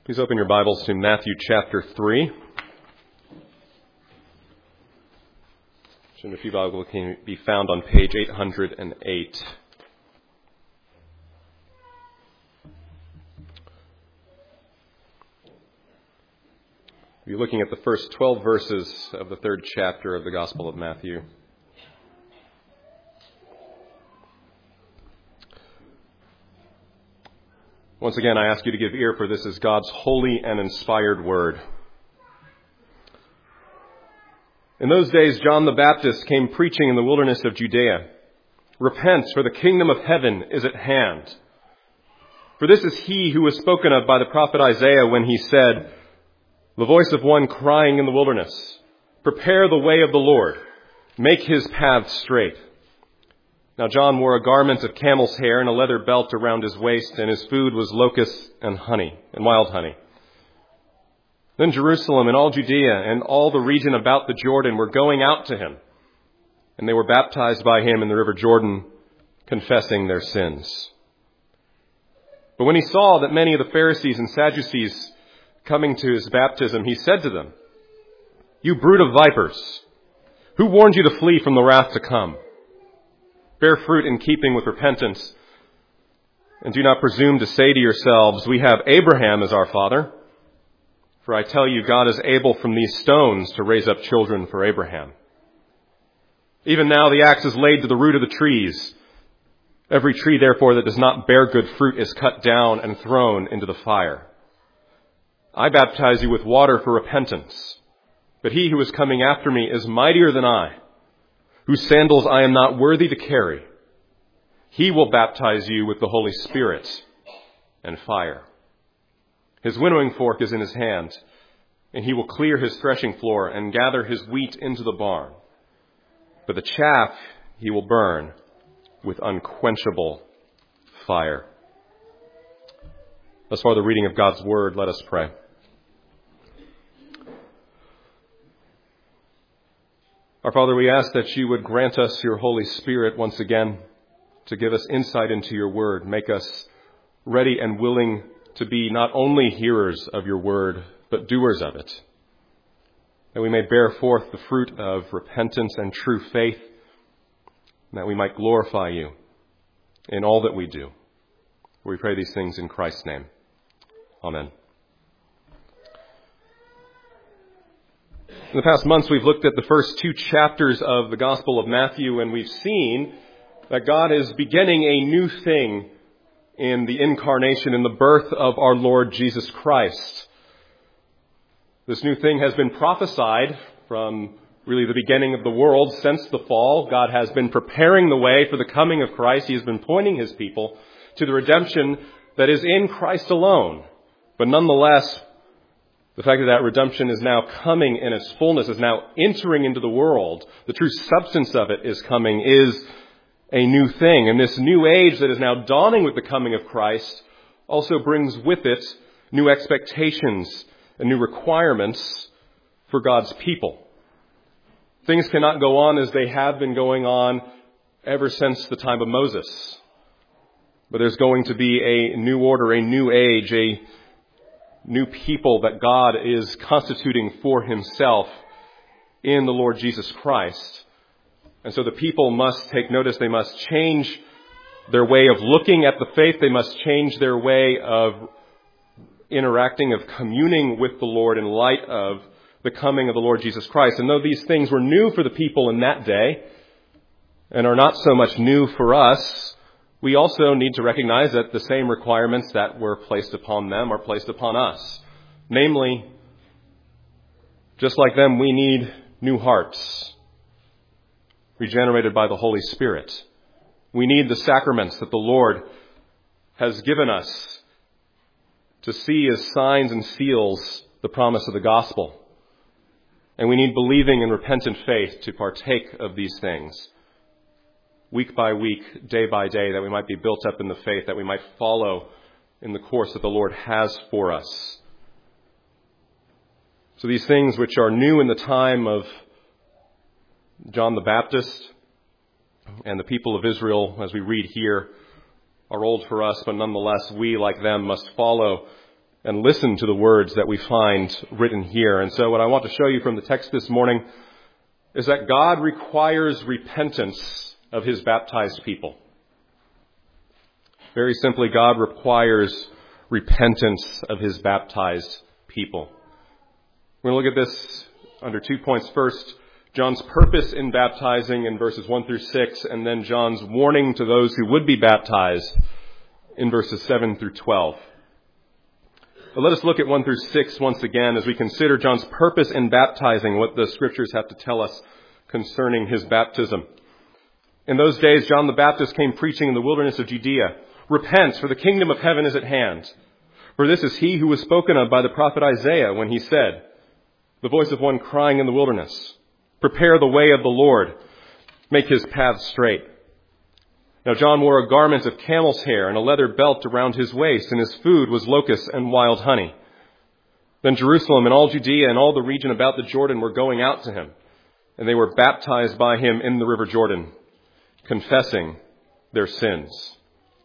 Please open your Bibles to Matthew chapter 3. Which in a few Bibles can be found on page 808. We're looking at the first 12 verses of the third chapter of the Gospel of Matthew. Once again, I ask you to give ear, for this is God's holy and inspired word. In those days, John the Baptist came preaching in the wilderness of Judea. Repent, for the kingdom of heaven is at hand. For this is he who was spoken of by the prophet Isaiah when he said, the voice of one crying in the wilderness, prepare the way of the Lord, make his path straight. Now John wore a garment of camel's hair and a leather belt around his waist, and his food was locusts and honey, and wild honey. Then Jerusalem and all Judea and all the region about the Jordan were going out to him, and they were baptized by him in the river Jordan, confessing their sins. But when he saw that many of the Pharisees and Sadducees coming to his baptism, he said to them, you brood of vipers, who warned you to flee from the wrath to come? Bear fruit in keeping with repentance, and do not presume to say to yourselves, we have Abraham as our father. For I tell you, God is able from these stones to raise up children for Abraham. Even now the axe is laid to the root of the trees. Every tree, therefore, that does not bear good fruit is cut down and thrown into the fire. I baptize you with water for repentance, but he who is coming after me is mightier than I, whose sandals I am not worthy to carry. He will baptize you with the Holy Spirit and fire. His winnowing fork is in his hand, and he will clear his threshing floor and gather his wheat into the barn. But the chaff he will burn with unquenchable fire. Thus far the reading of God's word. Let us pray. Our Father, we ask that you would grant us your Holy Spirit once again to give us insight into your word. Make us ready and willing to be not only hearers of your word, but doers of it. That we may bear forth the fruit of repentance and true faith, and that we might glorify you in all that we do. We pray these things in Christ's name. Amen. In the past months, we've looked at the first two chapters of the Gospel of Matthew, and we've seen that God is beginning a new thing in the incarnation, in the birth of our Lord Jesus Christ. This new thing has been prophesied from really the beginning of the world since the fall. God has been preparing the way for the coming of Christ. He has been pointing his people to the redemption that is in Christ alone. But nonetheless, the fact that redemption is now coming in its fullness, is now entering into the world, the true substance of it is coming, is a new thing. And this new age that is now dawning with the coming of Christ also brings with it new expectations and new requirements for God's people. Things cannot go on as they have been going on ever since the time of Moses. But there's going to be a new order, a new age, a new people that God is constituting for himself in the Lord Jesus Christ. And so the people must take notice. They must change their way of looking at the faith. They must change their way of interacting, of communing with the Lord in light of the coming of the Lord Jesus Christ. And though these things were new for the people in that day and are not so much new for us, we also need to recognize that the same requirements that were placed upon them are placed upon us. Namely, just like them, we need new hearts, regenerated by the Holy Spirit. We need the sacraments that the Lord has given us to see as signs and seals the promise of the gospel. And we need believing and repentant faith to partake of these things, week by week, day by day, that we might be built up in the faith, that we might follow in the course that the Lord has for us. So these things which are new in the time of John the Baptist and the people of Israel, as we read here, are old for us, but nonetheless we, like them, must follow and listen to the words that we find written here. And so what I want to show you from the text this morning is that God requires repentance of his baptized people. Very simply, God requires repentance of his baptized people. We're going to look at this under 2 points. First, John's purpose in baptizing in verses 1 through 6, and then John's warning to those who would be baptized in verses 7 through 12. But let us look at 1 through 6 once again as we consider John's purpose in baptizing, what the Scriptures have to tell us concerning his baptism. In those days, John the Baptist came preaching in the wilderness of Judea, "Repent, for the kingdom of heaven is at hand. For this is he who was spoken of by the prophet Isaiah when he said, 'The voice of one crying in the wilderness, prepare the way of the Lord, make his paths straight.' Now John wore a garment of camel's hair and a leather belt around his waist, and his food was locusts and wild honey. Then Jerusalem and all Judea and all the region about the Jordan were going out to him, and they were baptized by him in the river Jordan, confessing their sins."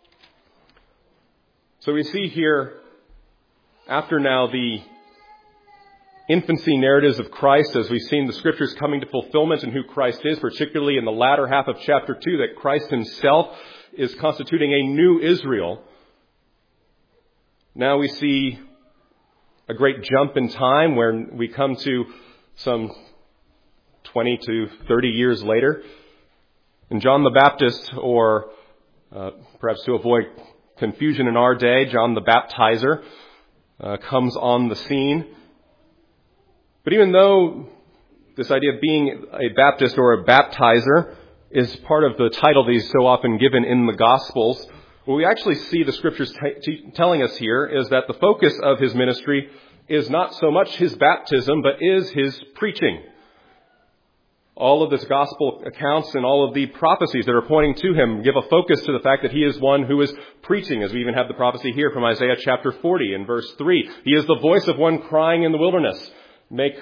So we see here, after now the infancy narratives of Christ, as we've seen the Scriptures coming to fulfillment in who Christ is, particularly in the latter half of chapter 2, that Christ himself is constituting a new Israel. Now we see a great jump in time where we come to some 20 to 30 years later. And John the Baptist, or perhaps to avoid confusion in our day, John the Baptizer, comes on the scene. But even though this idea of being a Baptist or a baptizer is part of the title that he's so often given in the Gospels, what we actually see the Scriptures telling us here is that the focus of his ministry is not so much his baptism, but is his preaching. All of this Gospel accounts and all of the prophecies that are pointing to him give a focus to the fact that he is one who is preaching, as we even have the prophecy here from Isaiah chapter 40 in verse 3. He is the voice of one crying in the wilderness, prepare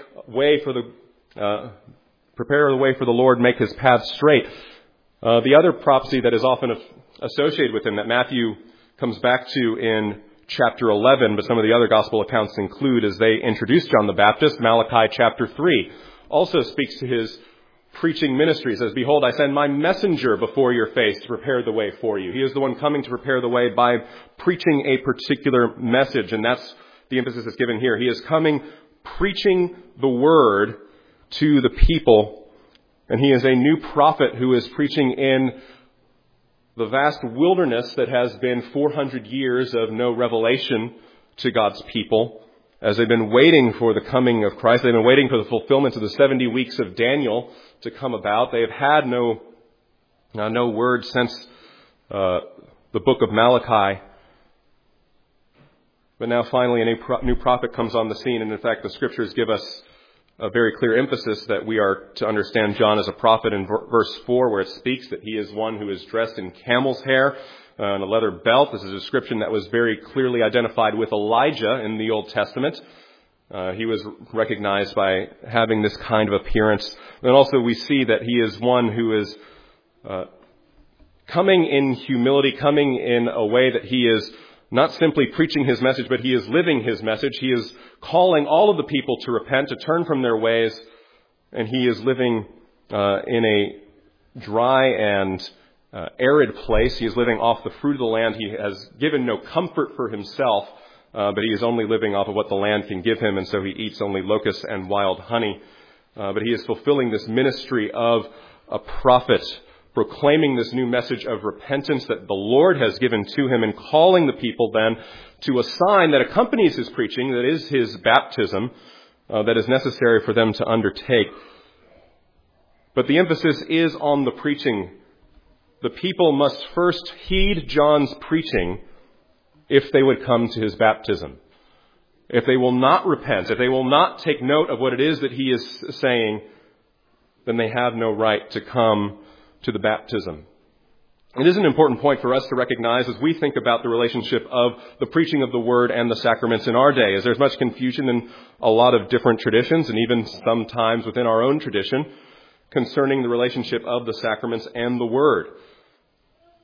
the way for the Lord, make his path straight. The other prophecy that is often associated with him that Matthew comes back to in chapter 11, but some of the other gospel accounts include as they introduce John the Baptist, Malachi chapter 3, also speaks to his preaching ministry. It says, "Behold, I send my messenger before your face to prepare the way for you." He is the one coming to prepare the way by preaching a particular message, and that's the emphasis that's given here. He is coming preaching the word to the people, and he is a new prophet who is preaching in the vast wilderness that has been 400 years of no revelation to God's people. As they've been waiting for the coming of Christ, they've been waiting for the fulfillment of the 70 weeks of Daniel to come about. They have had no word since the book of Malachi. But now finally a new prophet comes on the scene, and in fact the Scriptures give us a very clear emphasis that we are to understand John as a prophet in verse 4, where it speaks that he is one who is dressed in camel's hair and a leather belt. This is a description that was very clearly identified with Elijah in the Old Testament. He was recognized by having this kind of appearance. And also we see that he is one who is coming in humility, coming in a way that he is not simply preaching his message, but he is living his message. He is calling all of the people to repent, to turn from their ways, and he is living in a dry and arid place. He is living off the fruit of the land. He has given no comfort for himself, but he is only living off of what the land can give him, and so he eats only locusts and wild honey. But he is fulfilling this ministry of a prophet, proclaiming this new message of repentance that the Lord has given to him, and calling the people then to a sign that accompanies his preaching, that is his baptism, that is necessary for them to undertake. But the emphasis is on the preaching. The people must first heed John's preaching if they would come to his baptism. If they will not repent, if they will not take note of what it is that he is saying, then they have no right to come to the baptism. It is an important point for us to recognize as we think about the relationship of the preaching of the word and the sacraments in our day, as there's much confusion in a lot of different traditions, and even sometimes within our own tradition, concerning the relationship of the sacraments and the word.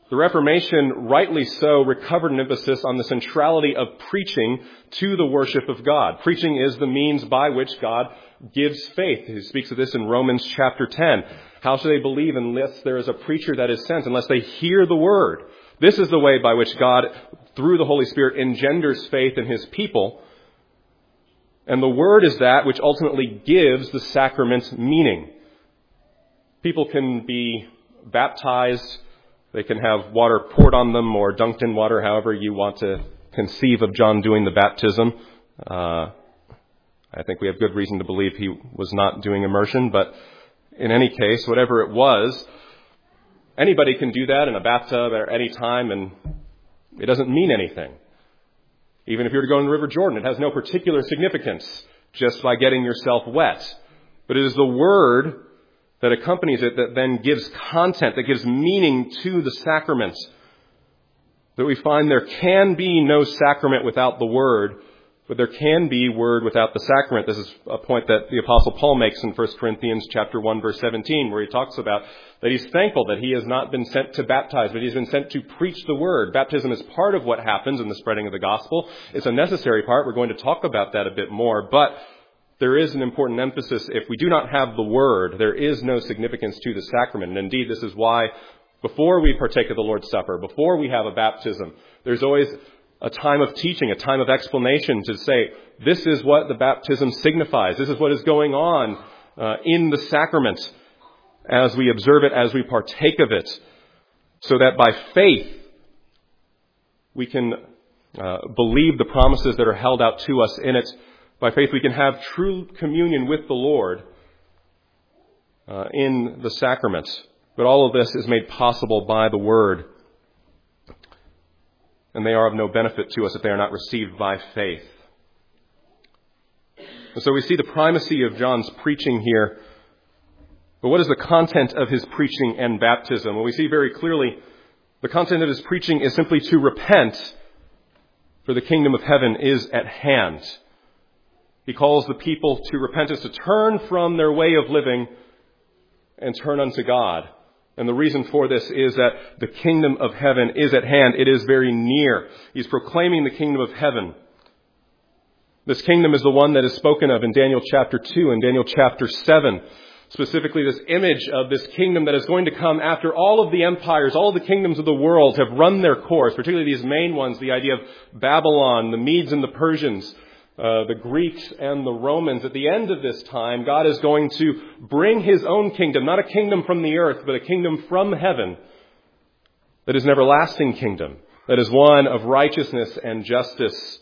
The Reformation, rightly so, recovered an emphasis on the centrality of preaching to the worship of God. Preaching is the means by which God gives faith. He speaks of this in Romans chapter 10. How shall they believe unless there is a preacher that is sent, unless they hear the word? This is the way by which God, through the Holy Spirit, engenders faith in his people. And the word is that which ultimately gives the sacrament meaning. People can be baptized. They can have water poured on them or dunked in water, however you want to conceive of John doing the baptism. I think we have good reason to believe he was not doing immersion, but in any case, whatever it was, anybody can do that in a bathtub at any time, and it doesn't mean anything. Even if you were to go in the River Jordan, it has no particular significance just by getting yourself wet. But it is the word that accompanies it that then gives content, that gives meaning to the sacrament. That we find there can be no sacrament without the word, but there can be word without the sacrament. This is a point that the Apostle Paul makes in 1 Corinthians chapter 1, verse 17, where he talks about that he's thankful that he has not been sent to baptize, but he's been sent to preach the word. Baptism is part of what happens in the spreading of the gospel. It's a necessary part. We're going to talk about that a bit more, but there is an important emphasis. If we do not have the word, there is no significance to the sacrament. And indeed, this is why before we partake of the Lord's Supper, before we have a baptism, there's always a time of teaching, a time of explanation to say, this is what the baptism signifies. This is what is going on in the sacrament as we observe it, as we partake of it, so that by faith we can believe the promises that are held out to us in it. By faith we can have true communion with the Lord in the sacrament. But all of this is made possible by the Word. And they are of no benefit to us if they are not received by faith. And so we see the primacy of John's preaching here. But what is the content of his preaching and baptism? Well, we see very clearly the content of his preaching is simply to repent, for the kingdom of heaven is at hand. He calls the people to repentance, to turn from their way of living and turn unto God. And the reason for this is that the kingdom of heaven is at hand. It is very near. He's proclaiming the kingdom of heaven. This kingdom is the one that is spoken of in Daniel chapter 2 and Daniel chapter 7. Specifically, this image of this kingdom that is going to come after all of the empires, all of the kingdoms of the world have run their course, particularly these main ones, the idea of Babylon, the Medes and the Persians, the Greeks and the Romans. At the end of this time, God is going to bring his own kingdom, not a kingdom from the earth, but a kingdom from heaven that is an everlasting kingdom, that is one of righteousness and justice.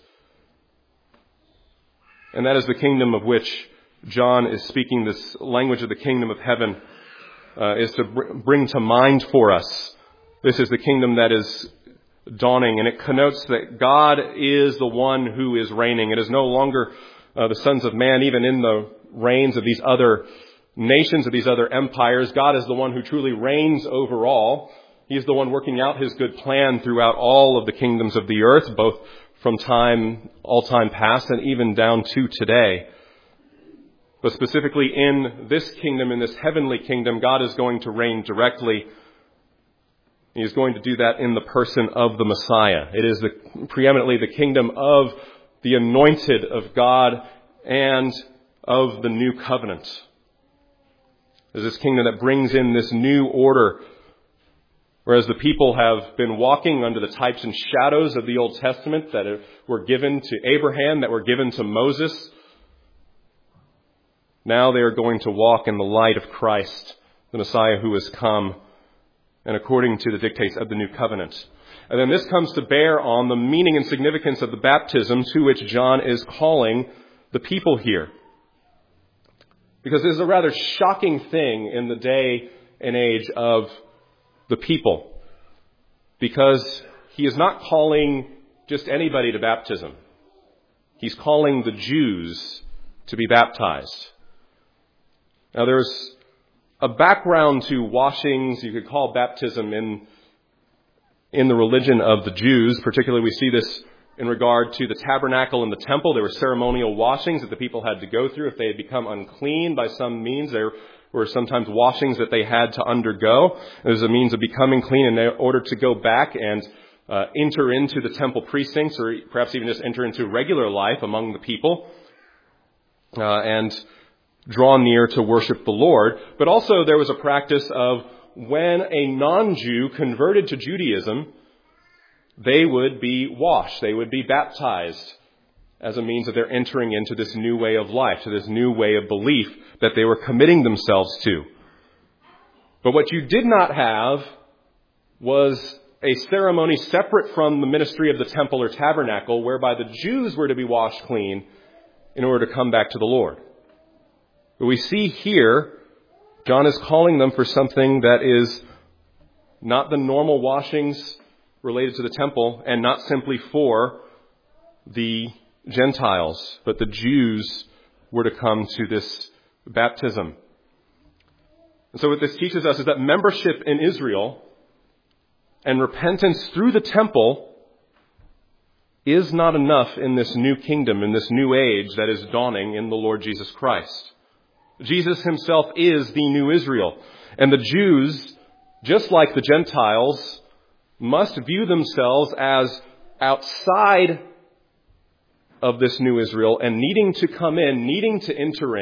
And that is the kingdom of which John is speaking. This language of the kingdom of heaven is to bring to mind for us. This is the kingdom that is dawning, and it connotes that God is the one who is reigning. It is no longer the sons of man, even in the reigns of these other nations, of these other empires. God is the one who truly reigns over all. He is the one working out his good plan throughout all of the kingdoms of the earth, both from all time past, and even down to today. But specifically in this kingdom, in this heavenly kingdom, God is going to reign directly. He is going to do that in the person of the Messiah. It is preeminently the kingdom of the anointed of God and of the new covenant. It is this kingdom that brings in this new order. Whereas the people have been walking under the types and shadows of the Old Testament that were given to Abraham, that were given to Moses, now they are going to walk in the light of Christ, the Messiah who has come, and according to the dictates of the new covenant. And then this comes to bear on the meaning and significance of the baptism to which John is calling the people here. Because this is a rather shocking thing in the day and age of the people. Because he is not calling just anybody to baptism. He's calling the Jews to be baptized. Now there's a background to washings, you could call baptism in the religion of the Jews. Particularly we see this In regard to the tabernacle and the temple, there were ceremonial washings that the people had to go through. If they had become unclean by some means, there were sometimes washings that they had to undergo. It was a means of becoming clean in order to go back and enter into the temple precincts, or perhaps even just enter into regular life among the people and draw near to worship the Lord. But also there was a practice of when a non-Jew converted to Judaism, they would be washed, they would be baptized as a means of their entering into this new way of life, to this new way of belief that they were committing themselves to. But what you did not have was a ceremony separate from the ministry of the temple or tabernacle, whereby the Jews were to be washed clean in order to come back to the Lord. But we see here, John is calling them for something that is not the normal washings related to the temple, and not simply for the Gentiles, but the Jews were to come to this baptism. And so what this teaches us is that membership in Israel and repentance through the temple is not enough in this new kingdom, in this new age that is dawning in the Lord Jesus Christ. Jesus himself is the new Israel. And the Jews, just like the Gentiles, must view themselves as outside of this new Israel and needing to come in, needing to enter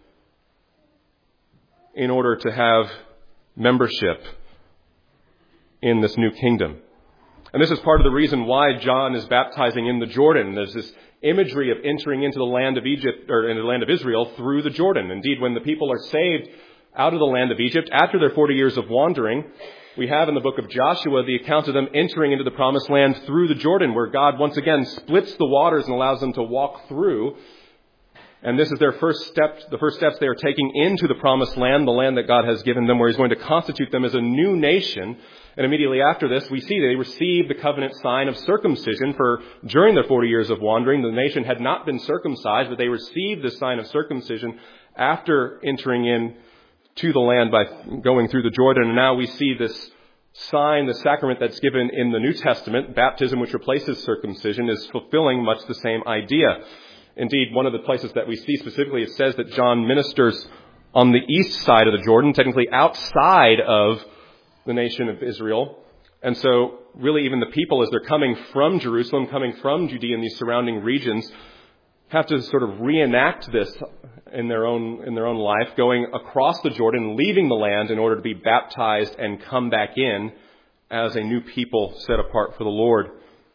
in order to have membership in this new kingdom. And this is part of the reason why John is baptizing in the Jordan. There's this imagery of entering into the land of Egypt, or into the land of Israel, through the Jordan. Indeed, when the people are saved out of the land of Egypt after their 40 years of wandering, we have in the book of Joshua the account of them entering into the promised land through the Jordan, where God once again splits the waters and allows them to walk through. And this is their first step, the first steps they are taking into the promised land, the land that God has given them, where he's going to constitute them as a new nation. And immediately after this, we see they receive the covenant sign of circumcision, for during their 40 years of wandering, the nation had not been circumcised, but they received the sign of circumcision after entering in to the land by going through the Jordan. And now we see this sign, the sacrament that's given in the New Testament, baptism, which replaces circumcision, is fulfilling much the same idea. Indeed, one of the places that we see specifically, it says that John ministers on the east side of the Jordan, technically outside of the nation of Israel. And so really even the people, as they're coming from Jerusalem, coming from Judea and these surrounding regions, have to sort of reenact this in their own life, going across the Jordan, leaving the land in order to be baptized and come back in as a new people set apart for the Lord.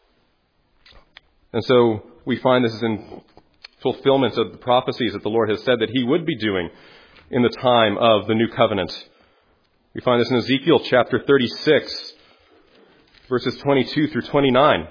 And so we find this is in fulfillment of the prophecies that the Lord has said that he would be doing in the time of the new covenant. We find this in Ezekiel chapter 36, verses 22 through 29.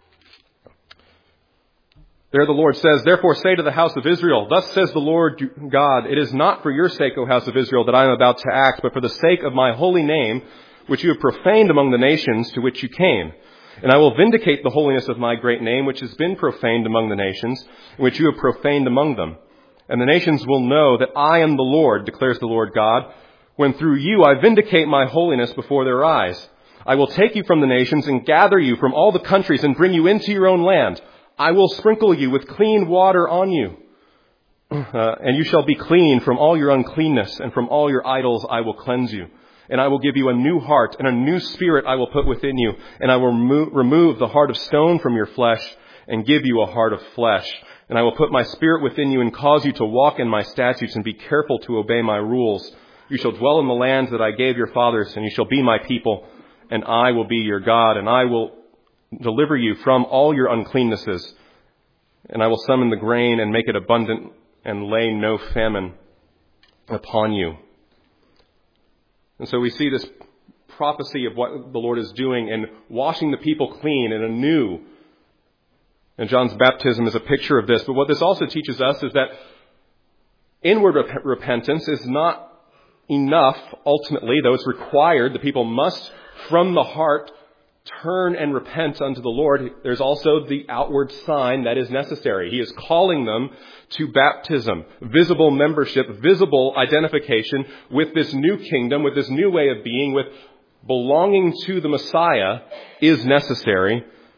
There the Lord says, "Therefore say to the house of Israel, thus says the Lord God, it is not for your sake, O house of Israel, that I am about to act, but for the sake of my holy name, which you have profaned among the nations to which you came. And I will vindicate the holiness of my great name, which has been profaned among the nations, and which you have profaned among them. And the nations will know that I am the Lord, declares the Lord God, when through you I vindicate my holiness before their eyes. I will take you from the nations and gather you from all the countries and bring you into your own land. I will sprinkle you with clean water on you, and you shall be clean from all your uncleanness, and from all your idols I will cleanse you. And I will give you a new heart, and a new spirit I will put within you, and I will remove the heart of stone from your flesh, and give you a heart of flesh. And I will put my spirit within you, and cause you to walk in my statutes, and be careful to obey my rules. You shall dwell in the land that I gave your fathers, and you shall be my people, and I will be your God, and I will deliver you from all your uncleannesses, and I will summon the grain and make it abundant and lay no famine upon you." And so we see this prophecy of what the Lord is doing in washing the people clean and anew. And John's baptism is a picture of this. But what this also teaches us is that inward repentance is not enough ultimately, though it's required. The people must, from the heart, turn and repent unto the Lord. There's also the outward sign that is necessary. He is calling them to baptism, visible membership, visible identification with this new kingdom, with this new way of being, with belonging to the Messiah is necessary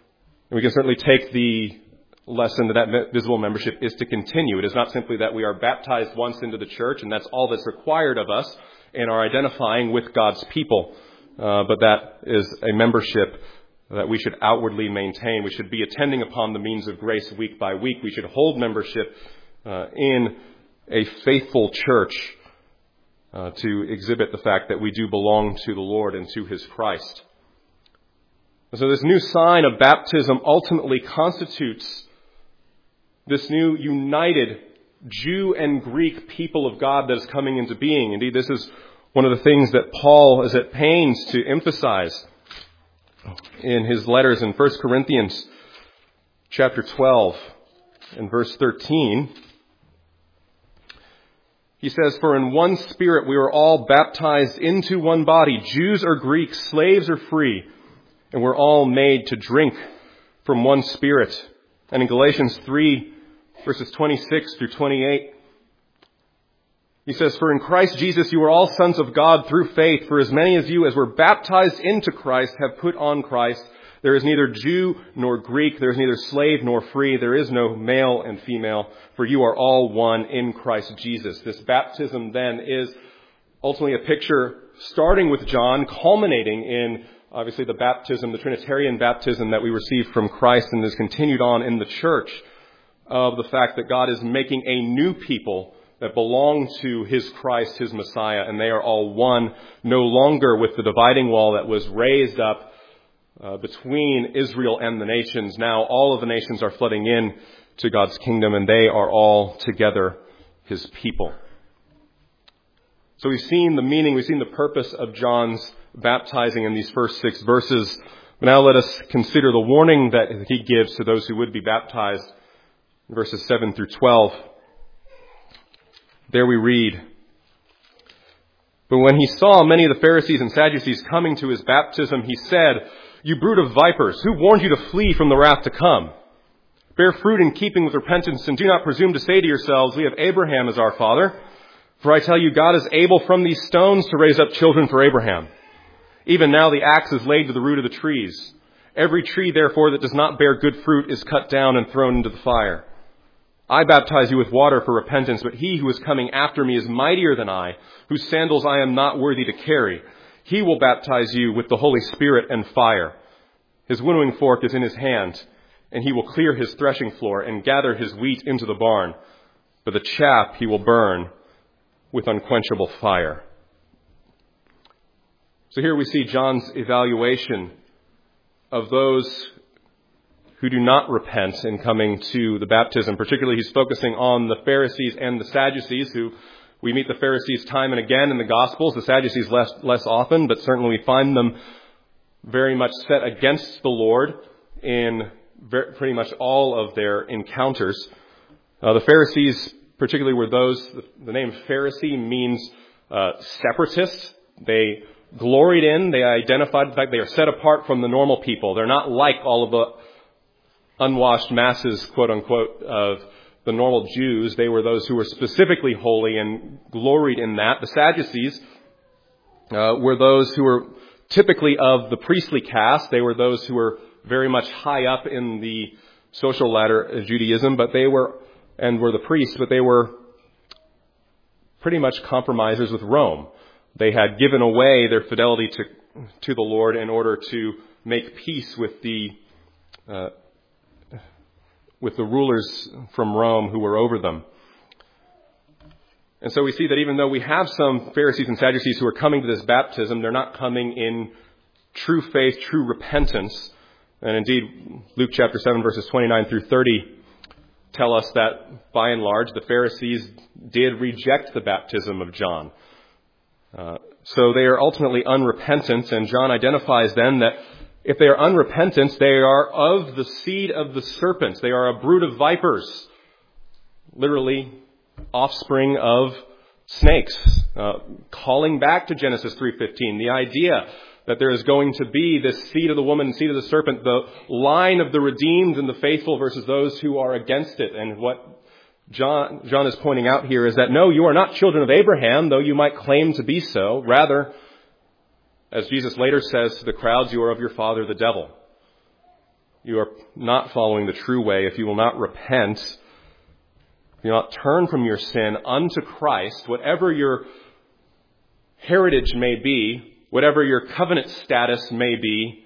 And we can certainly take the lesson that visible membership is to continue. It is not simply that we are baptized once into the church and that's all that's required of us in our identifying with God's people, but that is a membership that we should outwardly maintain. We should be attending upon the means of grace week by week. We should hold membership in a faithful church to exhibit the fact that we do belong to the Lord and to His Christ. So this new sign of baptism ultimately constitutes this new united Jew and Greek people of God that is coming into being. Indeed, this is one of the things that Paul is at pains to emphasize in his letters in 1 Corinthians chapter 12 and verse 13. He says, "For in one Spirit we were all baptized into one body, Jews or Greeks, slaves or free, and we're all made to drink from one Spirit." And in Galatians 3, verses 26 through 28, he says, "For in Christ Jesus you are all sons of God through faith. For as many of you as were baptized into Christ have put on Christ. There is neither Jew nor Greek. There is neither slave nor free. There is no male and female. For you are all one in Christ Jesus." This baptism then is ultimately a picture starting with John, culminating in obviously the baptism, the Trinitarian baptism that we received from Christ and is continued on in the church, of the fact that God is making a new people that belong to His Christ, His Messiah, and they are all one, no longer with the dividing wall that was raised up between Israel and the nations. Now all of the nations are flooding in to God's kingdom, and they are all together His people. So we've seen the meaning, we've seen the purpose of John's baptizing in these first 6 verses. But now let us consider the warning that he gives to those who would be baptized, verses 7 through 12. There we read, "But when he saw many of the Pharisees and Sadducees coming to his baptism, he said, 'You brood of vipers, who warned you to flee from the wrath to come? Bear fruit in keeping with repentance, and do not presume to say to yourselves, we have Abraham as our father. For I tell you, God is able from these stones to raise up children for Abraham. Even now the axe is laid to the root of the trees. Every tree, therefore, that does not bear good fruit is cut down and thrown into the fire. I baptize you with water for repentance, but he who is coming after me is mightier than I, whose sandals I am not worthy to carry. He will baptize you with the Holy Spirit and fire. His winnowing fork is in his hand, and he will clear his threshing floor and gather his wheat into the barn. But the chaff he will burn with unquenchable fire.'" So here we see John's evaluation of those who do not repent in coming to the baptism. Particularly, he's focusing on the Pharisees and the Sadducees, who we meet the Pharisees time and again in the Gospels, the Sadducees less often, but certainly we find them very much set against the Lord in pretty much all of their encounters. The Pharisees particularly were those, the name Pharisee means separatist. They gloried in, they identified the fact they are set apart from the normal people. They're not like all of the unwashed masses, quote unquote, of the normal Jews. They were those who were specifically holy and gloried in that. The Sadducees were those who were typically of the priestly caste. They were those who were very much high up in the social ladder of Judaism, but they were the priests, but they were pretty much compromisers with Rome. They had given away their fidelity to the Lord in order to make peace with the rulers from Rome who were over them. And so we see that even though we have some Pharisees and Sadducees who are coming to this baptism, they're not coming in true faith, true repentance. And indeed, Luke chapter 7, verses 29 through 30 tell us that by and large, the Pharisees did reject the baptism of John. So they are ultimately unrepentant, and John identifies then that if they are unrepentant, they are of the seed of the serpent. They are a brood of vipers, literally offspring of snakes. Calling back to Genesis 3:15, the idea that there is going to be this seed of the woman, seed of the serpent, the line of the redeemed and the faithful versus those who are against it. And what John is pointing out here is that no, you are not children of Abraham, though you might claim to be so. Rather, as Jesus later says to the crowds, you are of your father, the devil. you are not following the true way, if you will not repent, if you will not turn from your sin unto Christ, whatever your heritage may be, whatever your covenant status may be,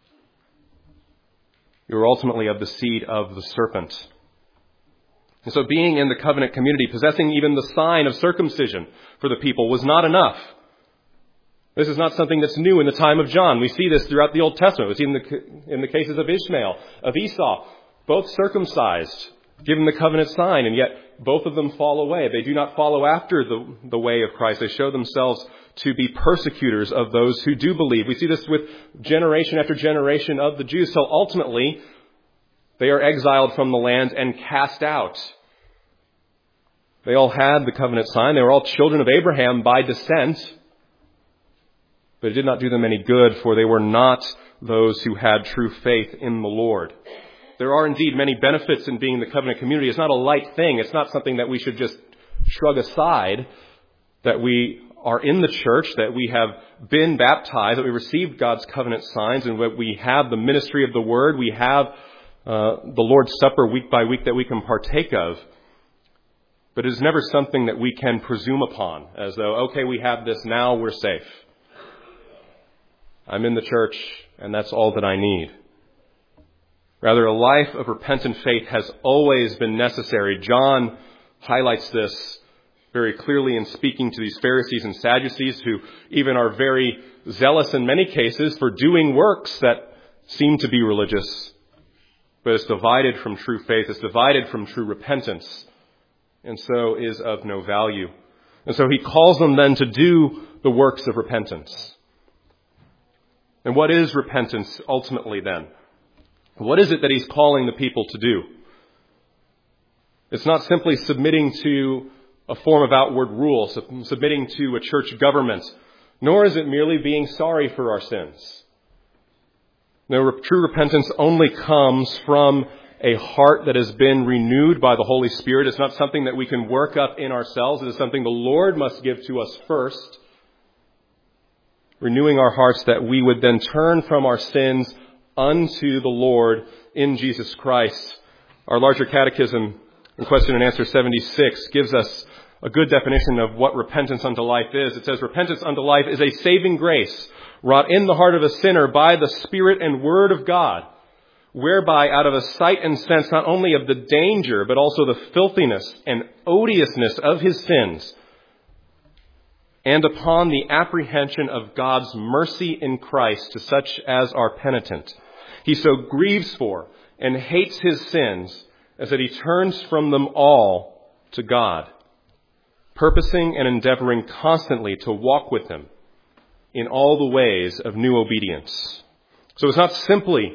you are ultimately of the seed of the serpent. And so being in the covenant community, possessing even the sign of circumcision for the people was not enough. This is not something that's new in the time of John. We see this throughout the Old Testament. We see in the cases of Ishmael, of Esau, both circumcised, given the covenant sign, and yet both of them fall away. They do not follow after the way of Christ. They show themselves to be persecutors of those who do believe. We see this with generation after generation of the Jews. So ultimately, they are exiled from the land and cast out. They all had the covenant sign. They were all children of Abraham by descent. But it did not do them any good, for they were not those who had true faith in the Lord. There are indeed many benefits in being in the covenant community. It's not a light thing. It's not something that we should just shrug aside, that we are in the church, that we have been baptized, that we received God's covenant signs, and that we have the ministry of the Word. We have the Lord's Supper week by week that we can partake of. But it is never something that we can presume upon, as though, okay, we have this now, we're safe. I'm in the church, and that's all that I need. Rather, a life of repentant faith has always been necessary. John highlights this very clearly in speaking to these Pharisees and Sadducees, who even are very zealous in many cases for doing works that seem to be religious, but it's divided from true faith, it's divided from true repentance, and so is of no value. And so he calls them then to do the works of repentance. And what is repentance ultimately then? What is it that he's calling the people to do? It's not simply submitting to a form of outward rule, submitting to a church government, nor is it merely being sorry for our sins. No, true repentance only comes from a heart that has been renewed by the Holy Spirit. It's not something that we can work up in ourselves. It is something the Lord must give to us first, renewing our hearts that we would then turn from our sins unto the Lord in Jesus Christ. Our larger catechism in question and answer 76 gives us a good definition of what repentance unto life is. It says, repentance unto life is a saving grace wrought in the heart of a sinner by the Spirit and Word of God, whereby out of a sight and sense not only of the danger, but also the filthiness and odiousness of his sins, and upon the apprehension of God's mercy in Christ to such as are penitent, he so grieves for and hates his sins as that he turns from them all to God, purposing and endeavoring constantly to walk with him in all the ways of new obedience. So it's not simply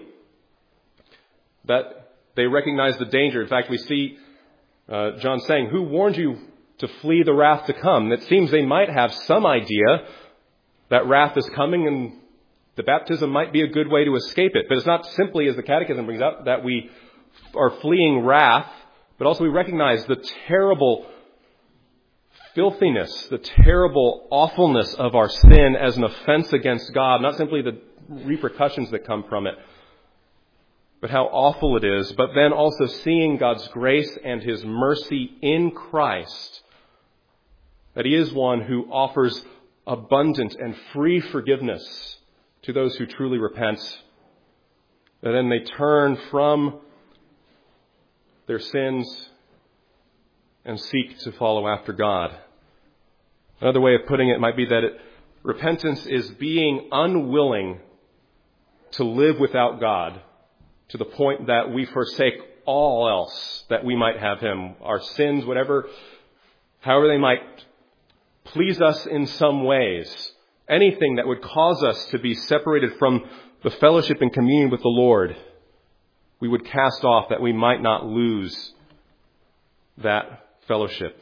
that they recognize the danger. In fact, we see John saying, who warned you to flee the wrath to come? It seems they might have some idea that wrath is coming and the baptism might be a good way to escape it. But it's not simply, as the Catechism brings up, that we are fleeing wrath, but also we recognize the terrible filthiness, the terrible awfulness of our sin as an offense against God, not simply the repercussions that come from it, but how awful it is, but then also seeing God's grace and his mercy in Christ, that he is one who offers abundant and free forgiveness to those who truly repent, that then they turn from their sins and seek to follow after God. Another way of putting it might be that repentance is being unwilling to live without God to the point that we forsake all else that we might have him. Our sins, however they might please us in some ways. Anything that would cause us to be separated from the fellowship and communion with the Lord, we would cast off that we might not lose that fellowship.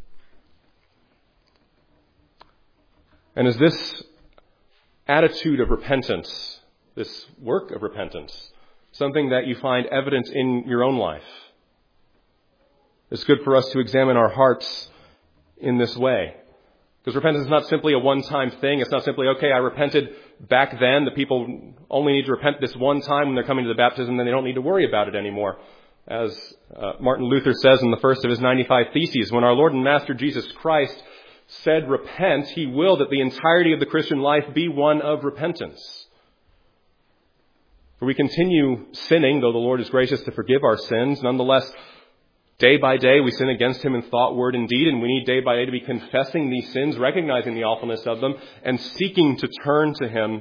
And is this attitude of repentance, this work of repentance, something that you find evident in your own life? It's good for us to examine our hearts in this way. Because repentance is not simply a one-time thing. It's not simply, okay, I repented back then. The people only need to repent this one time when they're coming to the baptism, then they don't need to worry about it anymore. As Martin Luther says in the first of his 95 Theses, when our Lord and Master Jesus Christ said repent, he willed that the entirety of the Christian life be one of repentance. For we continue sinning, though the Lord is gracious to forgive our sins. Nonetheless, day by day we sin against him in thought, word, and deed, and we need day by day to be confessing these sins, recognizing the awfulness of them, and seeking to turn to him,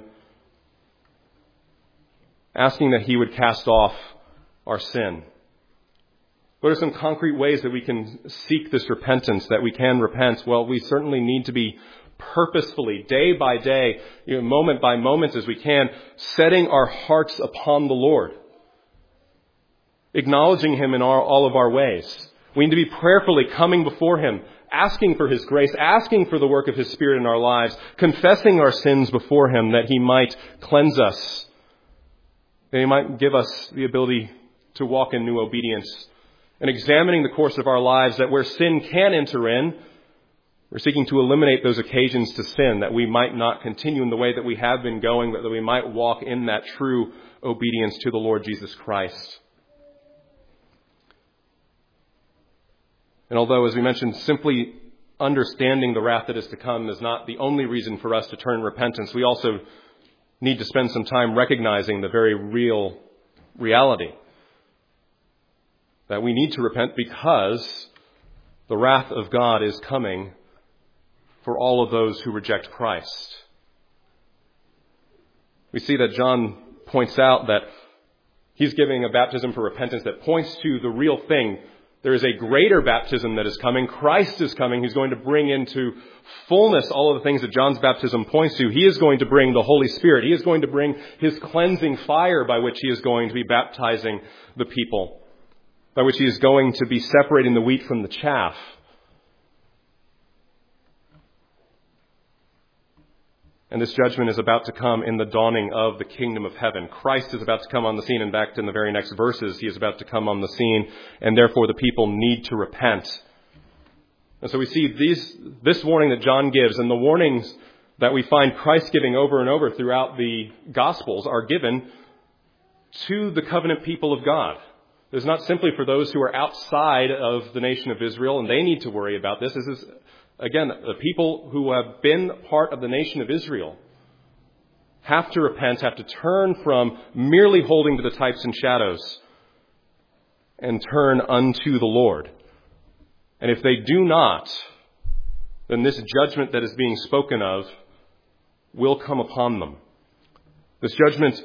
asking that he would cast off our sin. What are some concrete ways that we can seek this repentance, that we can repent? Well, we certainly need to be purposefully, day by day, moment by moment as we can, setting our hearts upon the Lord, acknowledging him in all of our ways. We need to be prayerfully coming before him, asking for his grace, asking for the work of his Spirit in our lives, confessing our sins before him that he might cleanse us, that he might give us the ability to walk in new obedience, and examining the course of our lives, that where sin can enter in, we're seeking to eliminate those occasions to sin, that we might not continue in the way that we have been going, but that we might walk in that true obedience to the Lord Jesus Christ. And although, as we mentioned, simply understanding the wrath that is to come is not the only reason for us to turn in repentance, we also need to spend some time recognizing the very real reality that we need to repent because the wrath of God is coming for all of those who reject Christ. We see that John points out that he's giving a baptism for repentance that points to the real thing. There is a greater baptism that is coming. Christ is coming. He's going to bring into fullness all of the things that John's baptism points to. He is going to bring the Holy Spirit. He is going to bring his cleansing fire by which he is going to be baptizing the people, by which he is going to be separating the wheat from the chaff. And this judgment is about to come in the dawning of the kingdom of heaven. Christ is about to come on the scene, and back in the very next verses, he is about to come on the scene, and therefore the people need to repent. And so we see this warning that John gives, and the warnings that we find Christ giving over and over throughout the Gospels are given to the covenant people of God. It's not simply for those who are outside of the nation of Israel, and they need to worry about this. This is, again, the people who have been part of the nation of Israel have to repent, have to turn from merely holding to the types and shadows and turn unto the Lord. And if they do not, then this judgment that is being spoken of will come upon them. This judgment,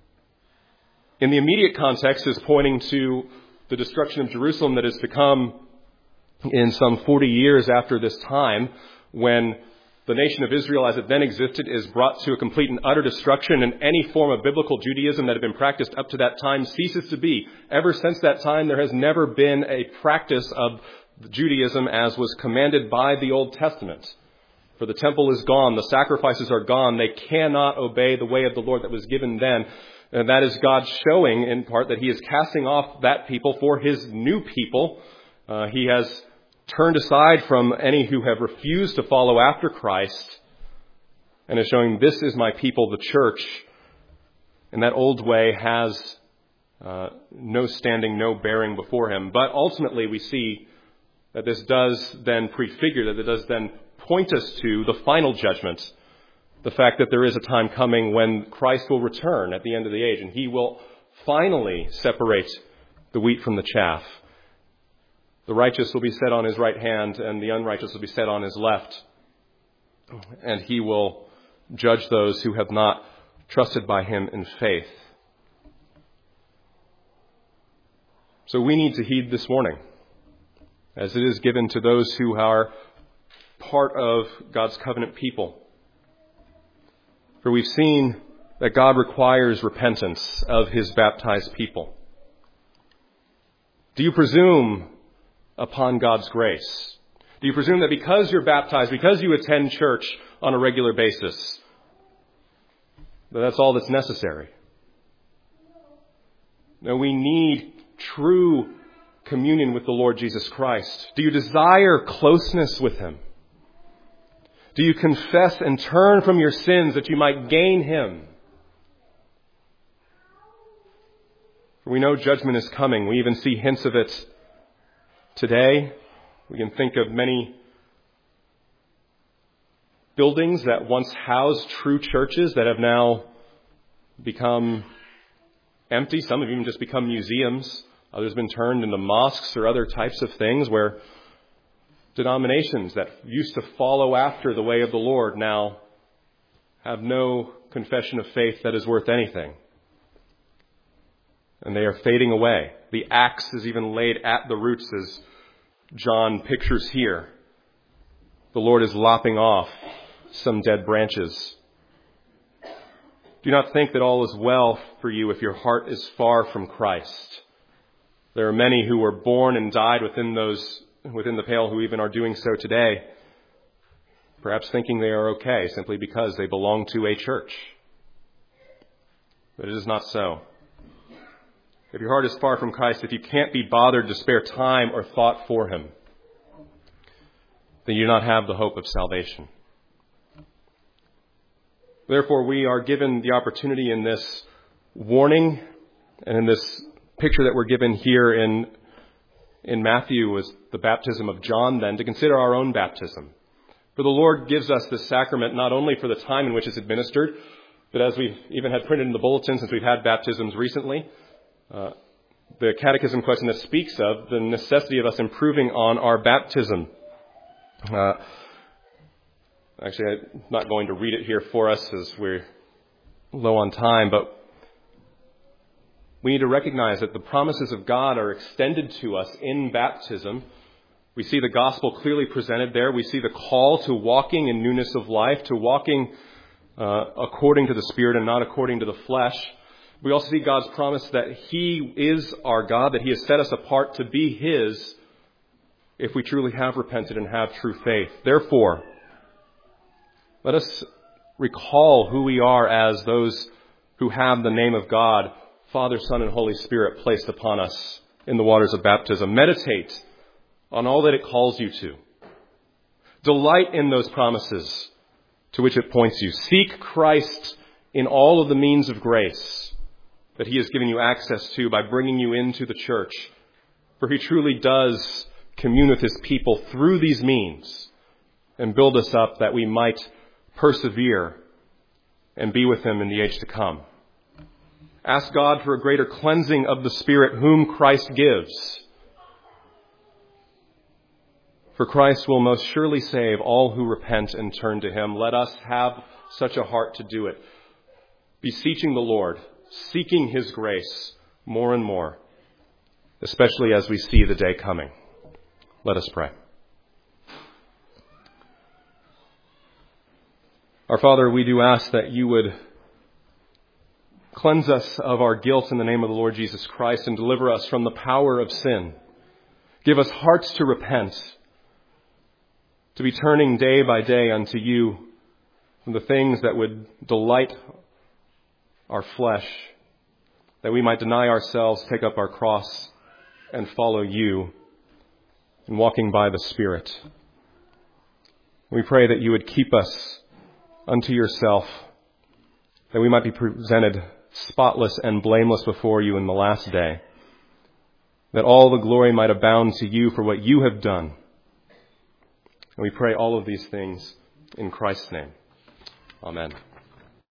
in the immediate context, is pointing to the destruction of Jerusalem that is to come in some 40 years after this time, when the nation of Israel as it then existed is brought to a complete and utter destruction, and any form of biblical Judaism that had been practiced up to that time ceases to be. Ever since that time, there has never been a practice of Judaism as was commanded by the Old Testament. For the temple is gone, the sacrifices are gone, they cannot obey the way of the Lord that was given then. And that is God showing, in part, that he is casting off that people for his new people. He has turned aside from any who have refused to follow after Christ, and is showing, this is my people, the church. And that old way has no standing, no bearing before him. But ultimately we see that this does then prefigure, that it does then point us to the final judgment. The fact that there is a time coming when Christ will return at the end of the age, and he will finally separate the wheat from the chaff. The righteous will be set on his right hand, and the unrighteous will be set on his left. And he will judge those who have not trusted by him in faith. So we need to heed this warning, as it is given to those who are part of God's covenant people. For we've seen that God requires repentance of his baptized people. Do you presume upon God's grace? Do you presume that because you're baptized, because you attend church on a regular basis, that that's all that's necessary? No, we need true communion with the Lord Jesus Christ. Do you desire closeness with him? Do you confess and turn from your sins that you might gain Him? For we know judgment is coming. We even see hints of it today. We can think of many buildings that once housed true churches that have now become empty. Some have even just become museums. Others have been turned into mosques or other types of things where denominations that used to follow after the way of the Lord now have no confession of faith that is worth anything. And they are fading away. The axe is even laid at the roots, as John pictures here. The Lord is lopping off some dead branches. Do not think that all is well for you if your heart is far from Christ. There are many who were born and died within the pale who even are doing so today, perhaps thinking they are okay simply because they belong to a church. But it is not so. If your heart is far from Christ, if you can't be bothered to spare time or thought for Him, then you do not have the hope of salvation. Therefore, we are given the opportunity in this warning and in this picture that we're given here in Matthew as the baptism of John, then, to consider our own baptism. For the Lord gives us this sacrament not only for the time in which it's administered, but as we've even had printed in the bulletin since we've had baptisms recently, the catechism question that speaks of the necessity of us improving on our baptism. Actually, I'm not going to read it here for us as we're low on time, but we need to recognize that the promises of God are extended to us in baptism. We see the gospel clearly presented there. We see the call to walking in newness of life, to walking according to the Spirit and not according to the flesh. We also see God's promise that He is our God, that He has set us apart to be His if we truly have repented and have true faith. Therefore, let us recall who we are as those who have the name of God, Father, Son, and Holy Spirit placed upon us in the waters of baptism. Meditate on all that it calls you to. Delight in those promises to which it points you. Seek Christ in all of the means of grace that He has given you access to by bringing you into the church. For He truly does commune with His people through these means and build us up that we might persevere and be with Him in the age to come. Ask God for a greater cleansing of the Spirit whom Christ gives. For Christ will most surely save all who repent and turn to Him. Let us have such a heart to do it. Beseeching the Lord, seeking His grace more and more, especially as we see the day coming. Let us pray. Our Father, we do ask that You would cleanse us of our guilt in the name of the Lord Jesus Christ and deliver us from the power of sin. Give us hearts to repent, to be turning day by day unto You from the things that would delight our flesh, that we might deny ourselves, take up our cross, and follow You in walking by the Spirit. We pray that You would keep us unto Yourself, that we might be presented spotless and blameless before You in the last day, that all the glory might abound to You for what You have done. And we pray all of these things in Christ's name. Amen.